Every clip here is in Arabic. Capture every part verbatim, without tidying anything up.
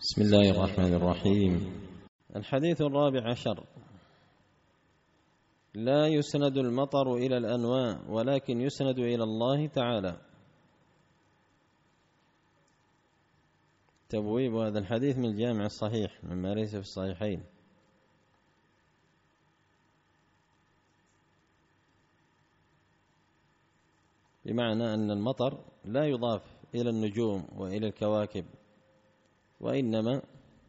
بسم الله الرحمن الرحيم. الحديث الرابع عشر: لا يسند المطر إلى الأنواع ولكن يسند إلى الله تعالى. تبويب هذا الحديث من الجامع الصحيح مما ليس في الصحيحين. بمعنى أن المطر لا يضاف إلى النجوم وإلى الكواكب، وإنما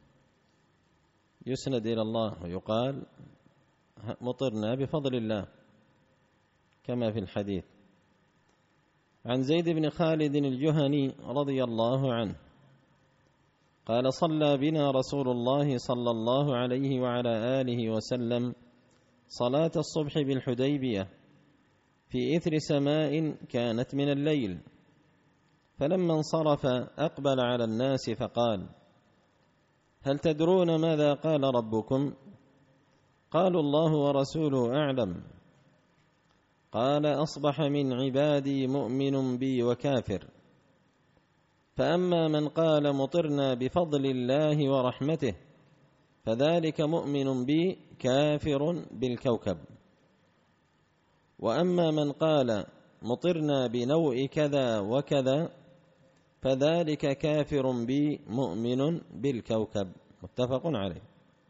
يسند إلى الله ويقال مطرنا بفضل الله كما في الحديث. عن زيد بن خالد الجهني رضي الله عنه قال: صلى بنا رسول الله صلى الله عليه وعلى آله وسلم صلاة الصبح بالحديبية في إثر سماء كانت من الليل، فلما انصرف أقبل على الناس فقال: هل تدرون ماذا قال ربكم؟ قالوا: الله ورسوله أعلم. قال: أصبح من عبادي مؤمن بي وكافر، فأما من قال مطرنا بفضل الله ورحمته فذلك مؤمن بي كافر بالكوكب، وأما من قال مطرنا بنوء كذا وكذا فذلك كافر بي مؤمن بالكوكب. متفق عليه.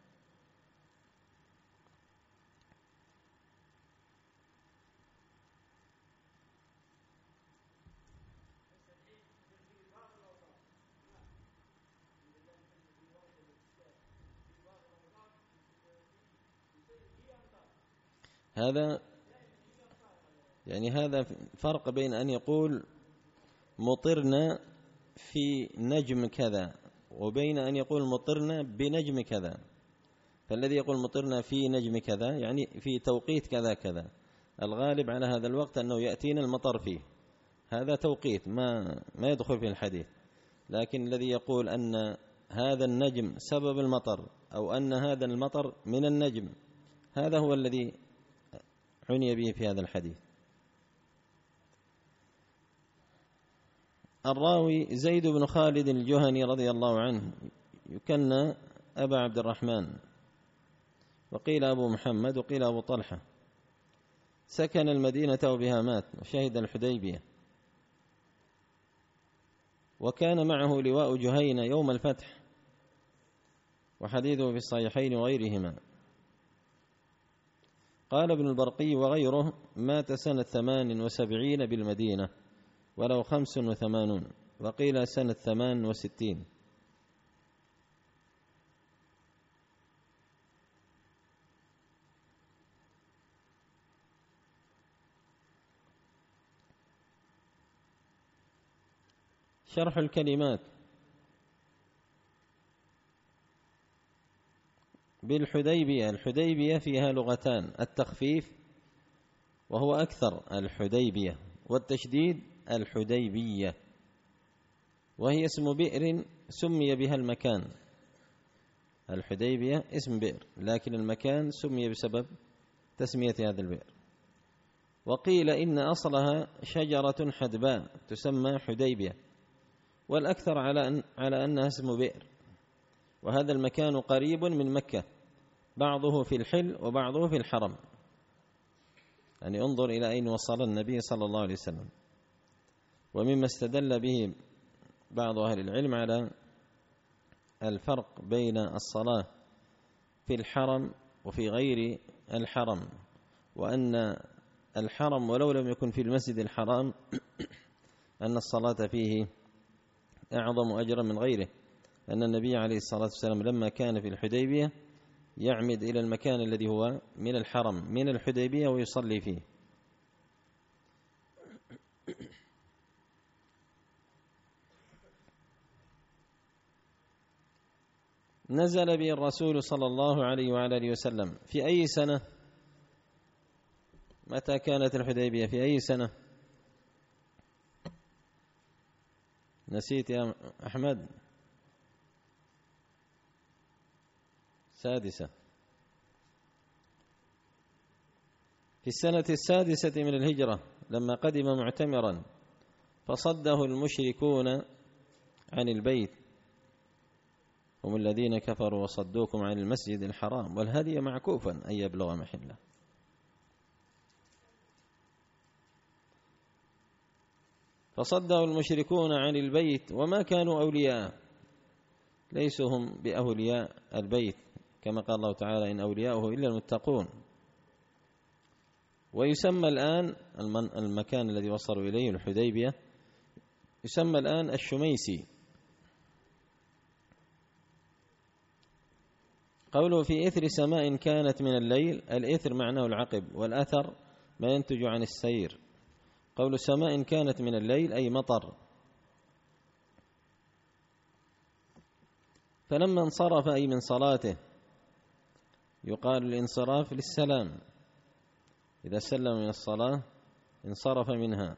هذا يعني هذا فرق بين أن يقول مطرنا في نجم كذا وبين أن يقول مطرنا بنجم كذا. فالذي يقول مطرنا في نجم كذا يعني في توقيت كذا كذا، الغالب على هذا الوقت أنه يأتينا المطر فيه، هذا توقيت ما ما يدخل في الحديث. لكن الذي يقول أن هذا النجم سبب المطر أو أن هذا المطر من النجم، هذا هو الذي عني به في هذا الحديث. الراوي زيد بن خالد الجهني رضي الله عنه يكنى أبا عبد الرحمن، وقيل أبو محمد وقيل أبو طلحة، سكن المدينة وبها مات وشهد الحديبية، وكان معه لواء جهينة يوم الفتح، وحديثه في الصحيحين وغيرهما. قال ابن البرقي وغيره: مات سنة ثمان وسبعين بالمدينة ولو خمس وثمانون، وقيل سنة ثمان وستين. شرح الكلمات بالحديبية. الحديبية فيها لغتان: التخفيف وهو أكثر الحديبية، والتشديد الحديبية، وهي اسم بئر سمي بها المكان. الحديبية اسم بئر، لكن المكان سمي بسبب تسمية هذا البئر. وقيل إن أصلها شجرة حدباء تسمى حديبية، والأكثر على أن على أنها اسم بئر. وهذا المكان قريب من مكة، بعضه في الحل وبعضه في الحرم. يعني انظر إلى أين وصل النبي صلى الله عليه وسلم. ومما استدل به بعض أهل العلم على الفرق بين الصلاة في الحرم وفي غير الحرم، وأن الحرم ولو لم يكن في المسجد الحرام أن الصلاة فيه أعظم أجرا من غيره، أن النبي عليه الصلاة والسلام لما كان في الحديبية يعمد إلى المكان الذي هو من الحرم من الحديبية ويصلي فيه. نزل به الرسول صلى الله عليه وعلى آله وسلم في أي سنة؟ متى كانت الحديبية؟ في أي سنة؟ نسيت يا أحمد؟ سادسة، في السنة السادسة من الهجرة لما قدم معتمرا فصده المشركون عن البيت هم الذين كفروا وصدوكم عن المسجد الحرام والهدي معكوفا أن يبلغ محله. فصده المشركون عن البيت وما كانوا أولياء، ليسوا هم بأولياء البيت، كما قال الله تعالى إن أولياؤه إلا المتقون. ويسمى الآن المكان الذي وصلوا إليه الحديبية يسمى الآن الشميسي. قوله في إثر سماء كانت من الليل، الإثر معناه العقب، والأثر ما ينتج عن السير. قول سماء كانت من الليل أي مطر. فلما انصرف أي من صلاته، يقال الانصراف للسلام، إذا سلم من الصلاة انصرف منها.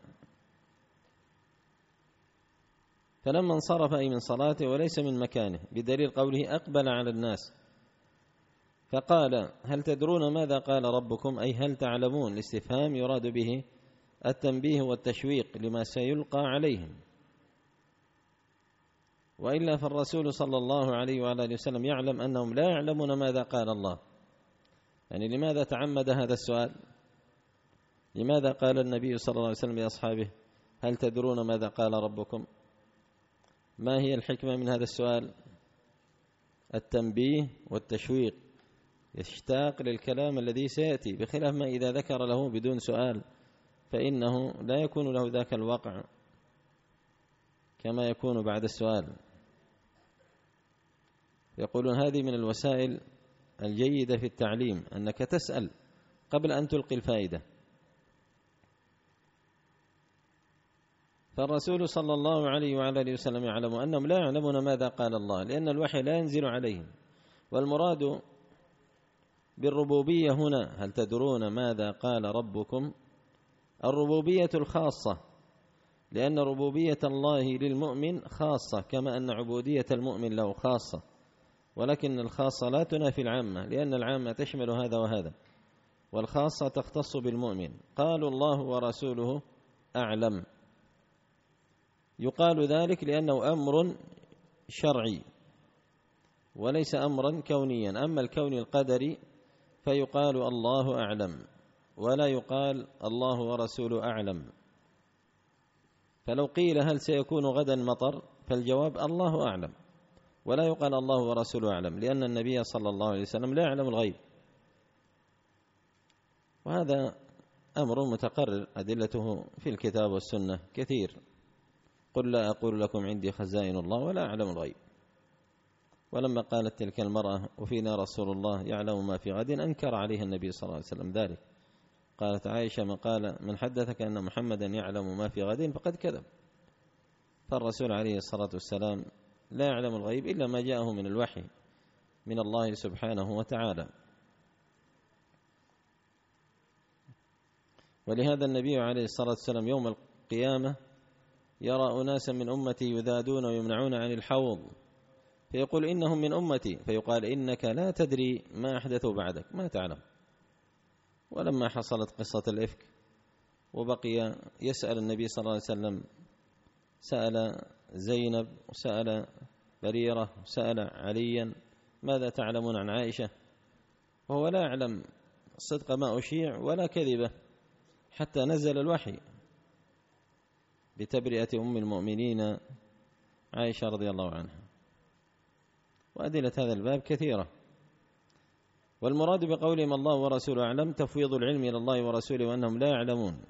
فلما انصرف أي من صلاته وليس من مكانه، بدليل قوله أقبل على الناس فقال هل تدرون ماذا قال ربكم، أي هل تعلمون. الاستفهام يراد به التنبيه والتشويق لما سيلقى عليهم، وإلا فالرسول صلى الله عليه وآله وسلم يعلم أنهم لا يعلمون ماذا قال الله. يعني لماذا تعمد هذا السؤال؟ لماذا قال النبي صلى الله عليه وسلم لأصحابه هل تدرون ماذا قال ربكم؟ ما هي الحكمة من هذا السؤال؟ التنبيه والتشويق، يشتاق للكلام الذي سيأتي، بخلاف ما إذا ذكر له بدون سؤال فإنه لا يكون له ذاك الوقع كما يكون بعد السؤال. يقولون هذه من الوسائل الجيدة في التعليم أنك تسأل قبل أن تلقي الفائدة. فالرسول صلى الله عليه وعلى آله وسلم يعلم أنهم لا يعلمون ماذا قال الله، لأن الوحي لا ينزل عليهم. والمراد بالربوبية هنا هل تدرون ماذا قال ربكم، الربوبية الخاصة، لأن ربوبية الله للمؤمن خاصة كما أن عبودية المؤمن له خاصة، ولكن الخاصة لا تنافي العامة، لأن العامة تشمل هذا وهذا، والخاصة تختص بالمؤمن. قالوا الله ورسوله أعلم، يقال ذلك لأنه أمر شرعي وليس أمرا كونيا. أما الكون القدري فيقال الله أعلم، ولا يقال الله ورسوله أعلم. فلو قيل هل سيكون غدا مطر فالجواب الله أعلم، ولا يقال الله ورسوله أعلم، لأن النبي صلى الله عليه وسلم لا يعلم الغيب. وهذا أمر متقرر أدلته في الكتاب والسنة كثير. قل لا أقول لكم عندي خزائن الله ولا أعلم الغيب. ولما قالت تلك المرأة وفينا رسول الله يعلم ما في غد، أنكر عليها النبي صلى الله عليه وسلم ذلك. قالت عائشة من قال من حدثك أن محمدا يعلم ما في غد فقد كذب. فالرسول عليه الصلاة والسلام لا يعلم الغيب إلا ما جاءه من الوحي من الله سبحانه وتعالى. ولهذا النبي عليه الصلاة والسلام يوم القيامة يرى أناسا من أمتي يذادون ويمنعون عن الحوض، فيقول إنهم من أمتي، فيقال إنك لا تدري ما أحدثوا بعدك، ما تعلم. ولما حصلت قصة الإفك وبقي يسأل النبي صلى الله عليه وسلم، سأل زينب وسأل بريرة وسأل عليا ماذا تعلمون عن عائشة، وهو لا يعلم صدق ما أشيع ولا كذبه، حتى نزل الوحي بتبرئة أم المؤمنين عائشة رضي الله عنها. وأدلة هذا الباب كثيرة. والمراد بقولهم الله ورسوله أعلم تفويض العلم إلى الله ورسوله وأنهم لا يعلمون.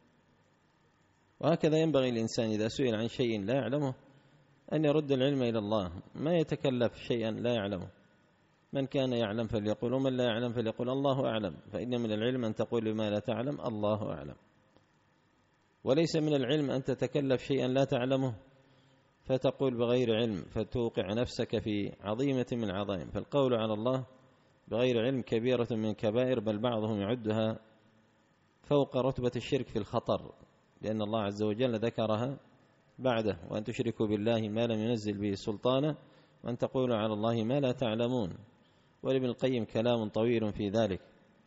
وهكذا ينبغي الإنسان إذا سئل عن شيء لا يعلمه أن يرد العلم إلى الله، ما يتكلف شيئا لا يعلمه. من كان يعلم فليقول، ومن لا يعلم فليقول الله أعلم، فإن من العلم أن تقول لما لا تعلم الله أعلم. وليس من العلم أن تتكلف شيئا لا تعلمه فتقول بغير علم فتوقع نفسك في عظيمة من العظائم. فالقول على الله بغير علم كبيرة من الكبائر، بل بعضهم يعدها فوق رتبة الشرك في الخطر، لأن الله عز وجل ذكرها بعده: وأن تشركوا بالله ما لم ينزل به سلطانا وأن تقولوا على الله ما لا تعلمون. ولابن القيم كلام طويل في ذلك.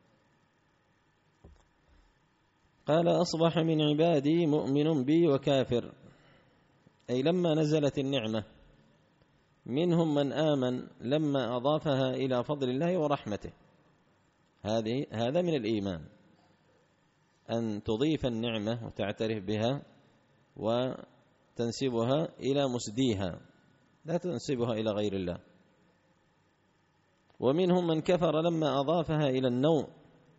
قال: أصبح من عبادي مؤمن بي وكافر، أي لما نزلت النعمة منهم من آمن لما أضافها إلى فضل الله ورحمته. هذه هذا من الإيمان، أن تضيف النعمة وتعترف بها وتنسبها إلى مسديها، لا تنسبها إلى غير الله. ومنهم من كفر لما أضافها إلى النوء.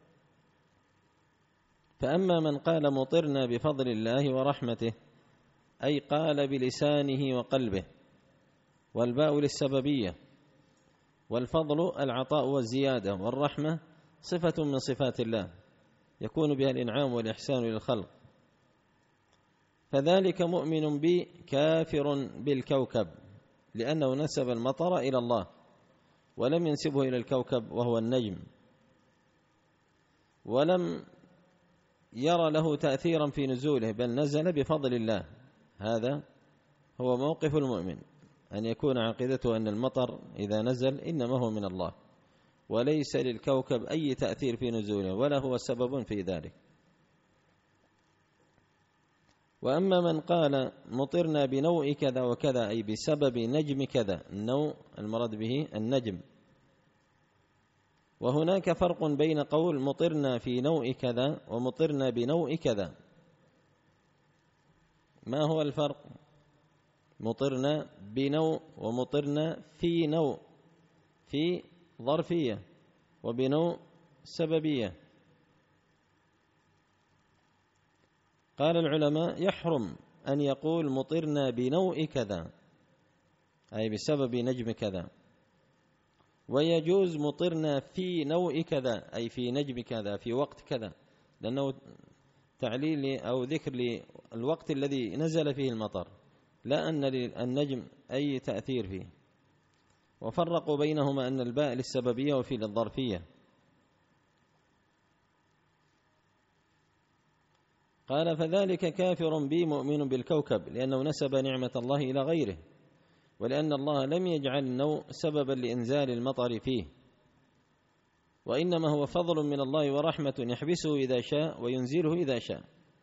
فأما من قال مطرنا بفضل الله ورحمته، أي قال بلسانه وقلبه، والباء للسببية، والفضل العطاء والزيادة، والرحمة صفة من صفات الله يكون بها الإنعام والإحسان للخلق، فذلك مؤمن بي كافر بالكوكب، لأنه نسب المطر إلى الله ولم ينسبه إلى الكوكب وهو النجم، ولم يرى له تأثيرا في نزوله، بل نزل بفضل الله. هذا هو موقف المؤمن، أن يكون عقيدته أن المطر إذا نزل إنما هو من الله، وليس للكوكب أي تأثير في نزوله، ولا هو سبب في ذلك. وأما من قال مطرنا بنوء كذا وكذا، أي بسبب نجم كذا، النوء المراد به النجم. وهناك فرق بين قول مطرنا في نوء كذا ومطرنا بنوء كذا. ما هو الفرق؟ مطرنا بنوء ومطرنا في نوء، في ظرفية، وبنوء سببية. قال العلماء يحرم أن يقول مطرنا بنوء كذا، أي بسبب نجم كذا، ويجوز مطرنا في نوء كذا، أي في نجم كذا في وقت كذا، لأنه تعليل أو ذكر للوقت الذي نزل فيه المطر، لا أن للنجم أي تأثير فيه. وفرقوا بينهما أن الباء للسببية وفي للظرفية. قال فذلك كافر بي مؤمن بالكوكب، لأنه نسب نعمة الله إلى غيره، ولأن الله لم يجعل النوء سببا لإنزال المطر فيه، وإنما هو فضل من الله ورحمة يحبسه إذا شاء وينزله إذا شاء.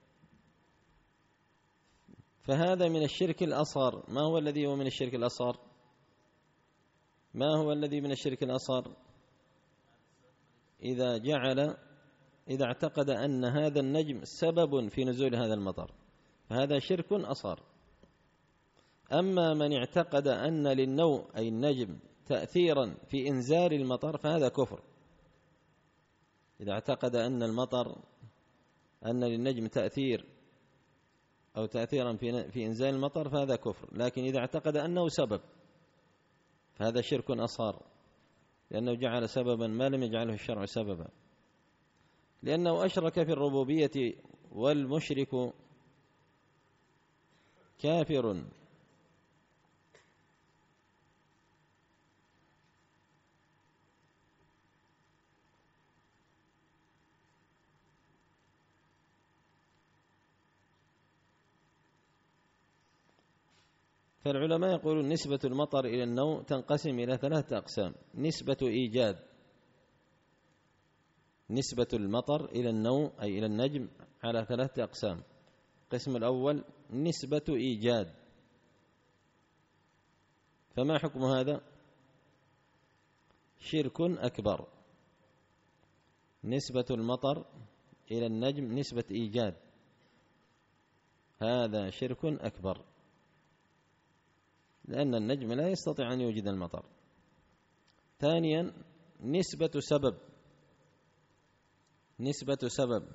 فهذا من الشرك الأصغر. ما هو الذي هو من الشرك الأصغر؟ ما هو الذي من الشرك الأصغر؟ إذا جعل إذا اعتقد أن هذا النجم سبب في نزول هذا المطر، فهذا شرك أصغر. أما من اعتقد أن للنوء أي النجم تأثيرا في إنزال المطر فهذا كفر. إذا اعتقد أن المطر أن للنجم تأثير أو تأثيرا في في إنزال المطر فهذا كفر. لكن إذا اعتقد أنه سبب فهذا شرك أصغر، لأنه جعل سببا ما لم يجعله الشرع سببا، لأنه أشرك في الربوبية، والمشرك كافر. فالعلماء يقولون نسبة المطر إلى النوء تنقسم إلى ثلاثة أقسام. نسبة إيجاد، نسبة المطر إلى النوء أي إلى النجم على ثلاثة أقسام. القسم الأول نسبة إيجاد، فما حكم هذا؟ شرك أكبر. نسبة المطر إلى النجم نسبة إيجاد، هذا شرك أكبر، لأن النجم لا يستطيع أن يوجد المطر. ثانيا نسبة سبب، نسبة سبب،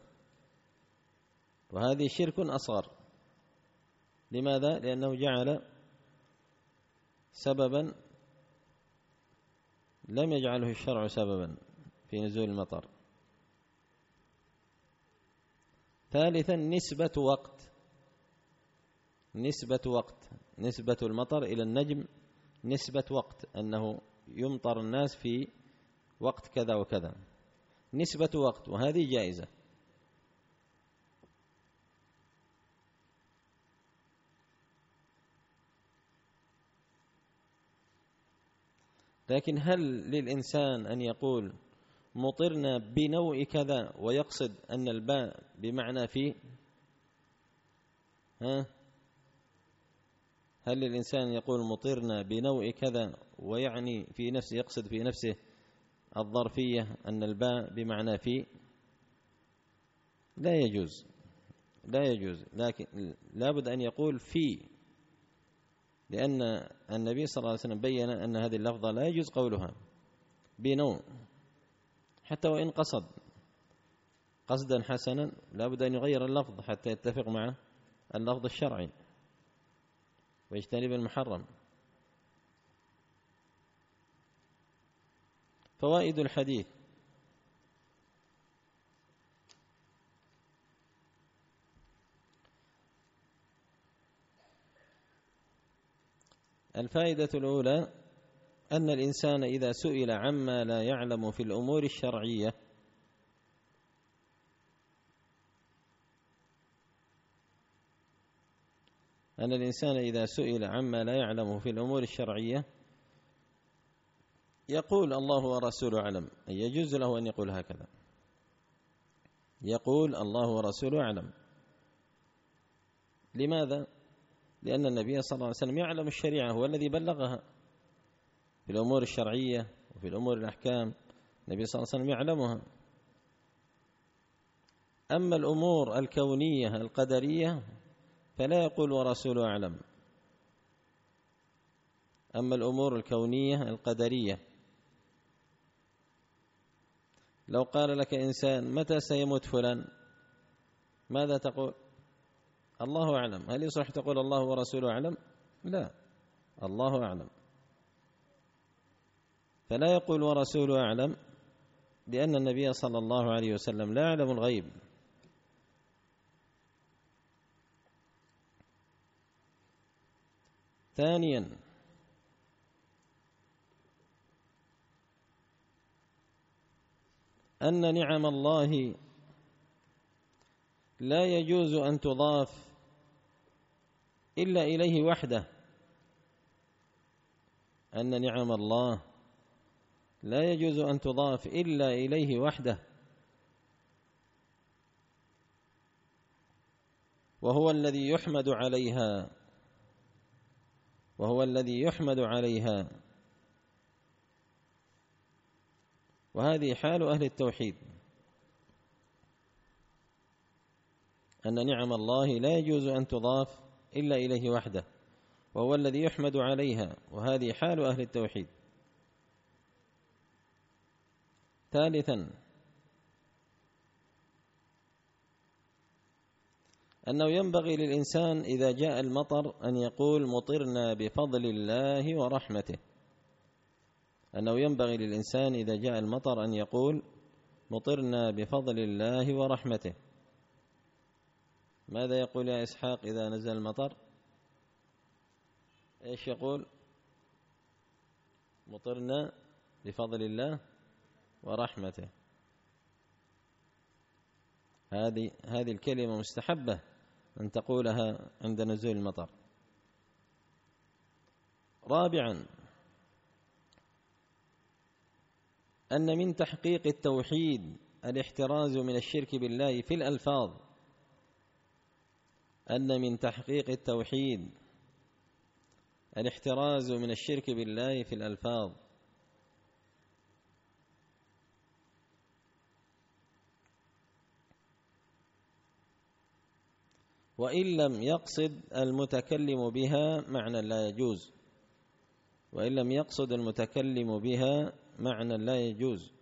وهذه شرك أصغر. لماذا؟ لأنه جعل سببا لم يجعله الشرع سببا في نزول المطر. ثالثا نسبة وقت، نسبة وقت، نسبة المطر إلى النجم نسبة وقت، أنه يمطر الناس في وقت كذا وكذا، نسبة وقت، وهذه جائزة. لكن هل للإنسان أن يقول مطرنا بنوء كذا ويقصد أن الباء بمعنى في؟ ها؟ هل الإنسان يقول مطرنا بنوء كذا ويعني في نفسه يقصد في نفسه الظرفية أن الباء بمعنى في؟ لا يجوز لا يجوز لكن لابد أن يقول في، لأن النبي صلى الله عليه وسلم بين أن هذه اللفظة لا يجوز قولها بنوء، حتى وإن قصد قصدا حسنا لابد أن يغير اللفظ حتى يتفق مع اللفظ الشرعي ويجتنب المحرم. فوائد الحديث: الفائدة الأولى أن الإنسان إذا سئل عما لا يعلم في الأمور الشرعية أن الإنسان إذا سئل عما لا يعلمه في الأمور الشرعية يقول الله ورسوله أعلم، أي يجوز له أن يقول هكذا، يقول الله ورسوله أعلم. لماذا؟ لأن النبي صلى الله عليه وسلم يعلم الشريعة، هو الذي بلغها في الأمور الشرعية وفي الأمور الأحكام، النبي صلى الله عليه وسلم يعلمها. أما الأمور الكونية القدرية فلا يقول ورسوله أعلم. أما الأمور الكونية القدرية، لو قال لك إنسان متى سيموت فلان ماذا تقول؟ الله أعلم. هل يصح تقول الله ورسوله أعلم؟ لا، الله أعلم. فلا يقول ورسوله أعلم لأن النبي صلى الله عليه وسلم لا يعلم الغيب. ثانيا أن نعم الله لا يجوز أن تضاف إلا إليه وحده، أن نعم الله لا يجوز أن تضاف إلا إليه وحده، وهو الذي يحمد عليها وهو الذي يحمد عليها وهذه حال أهل التوحيد، أن نعم الله لا يجوز أن تضاف إلا إليه وحده وهو الذي يحمد عليها، وهذه حال أهل التوحيد. ثالثا أنه ينبغي للإنسان إذا جاء المطر أن يقول مطرنا بفضل الله ورحمته، أنه ينبغي للإنسان إذا جاء المطر أن يقول مطرنا بفضل الله ورحمته. ماذا يقول يا إسحاق إذا نزل المطر؟ إيش يقول؟ مطرنا بفضل الله ورحمته. هذه هذه الكلمة مستحبة أن تقولها عند نزول المطر. رابعا أن من تحقيق التوحيد الاحتراز من الشرك بالله في الألفاظ، أن من تحقيق التوحيد الاحتراز من الشرك بالله في الألفاظ. وإن لم يقصد المتكلم بها معنى لا يجوز، وإن لم يقصد المتكلم بها معنى لا يجوز.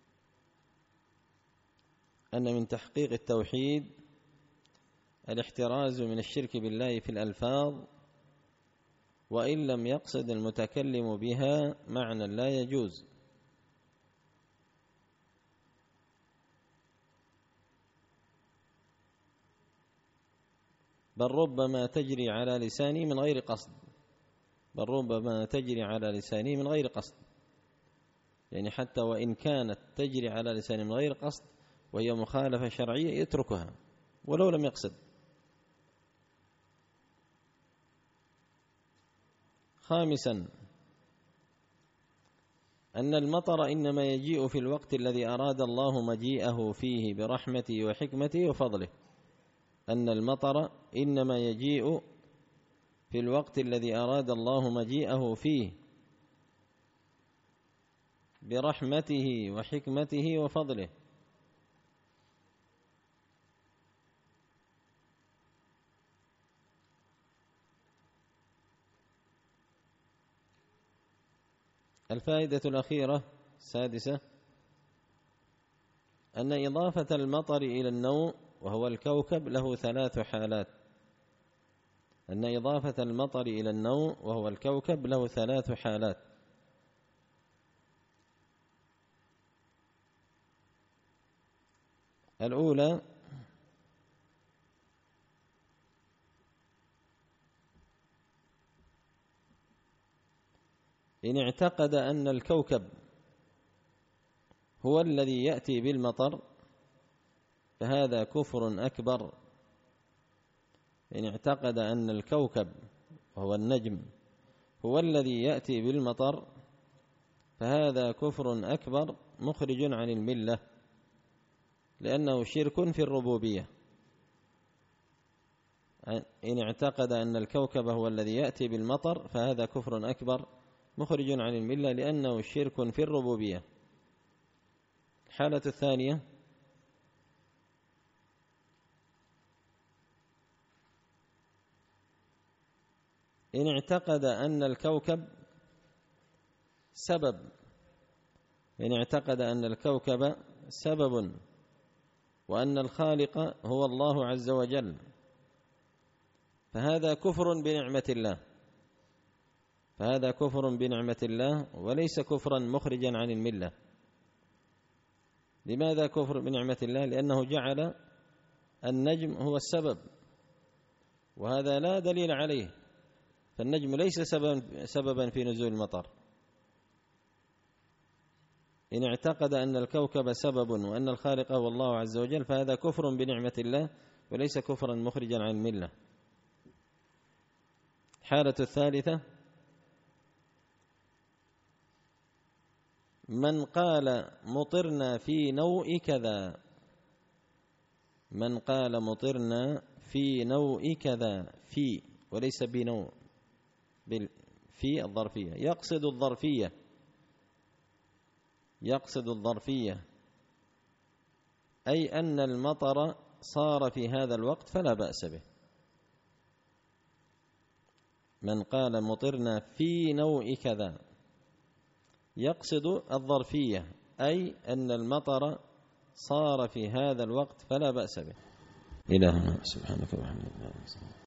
أن من تحقيق التوحيد الاحتراز من الشرك بالله في الألفاظ، وإن لم يقصد المتكلم بها معنى لا يجوز. بل ربما تجري على لساني من غير قصد، بل ربما تجري على لساني من غير قصد، يعني حتى وإن كانت تجري على لساني من غير قصد وهي مخالفة شرعية يتركها ولو لم يقصد. خامسا أن المطر إنما يجيء في الوقت الذي أراد الله مجيئه فيه برحمته وحكمته وفضله، أن المطر إنما يجيء في في الوقت الذي أراد الله مجيئه فيه برحمته وحكمته وفضله. الفائدة الأخيرة السادسة أن إضافة المطر إلى النوء وهو الكوكب له ثلاث حالات. أن إضافة المطر إلى النوء وهو الكوكب له ثلاث حالات. الأولى إن اعتقد أن الكوكب هو الذي يأتي بالمطر فهذا كفر أكبر. إن اعتقد أن الكوكب وهو النجم هو الذي يأتي بالمطر فهذا كفر أكبر مخرج عن الملة، لأنه شرك في الربوبية. إن اعتقد أن الكوكب هو الذي يأتي بالمطر فهذا كفر أكبر مخرج عن الملة، لأنه شرك في الربوبية. الحالة الثانية إن اعتقد أن الكوكب سبب إن اعتقد أن الكوكب سبب وأن الخالق هو الله عز وجل فهذا كفر بنعمة الله فهذا كفر بنعمة الله وليس كفرا مخرجا عن الملة. لماذا كفر بنعمة الله؟ لأنه جعل النجم هو السبب، وهذا لا دليل عليه، فالنجم ليس سببا في نزول المطر. إن اعتقد أن الكوكب سبب وأن الخالق هو الله عز وجل فهذا كفر بنعمة الله وليس كفرا مخرجا عن الملة. الحالة الثالثة من قال مطرنا في نوء كذا من قال مطرنا في نوء كذا في وليس بنوء في الظرفية يقصد الظرفية يقصد الظرفية أي أن المطر صار في هذا الوقت فلا بأس به. من قال مطرنا في نوء كذا يقصد الظرفية أي أن المطر صار في هذا الوقت فلا بأس به. إلهنا سبحانك وبحمدك.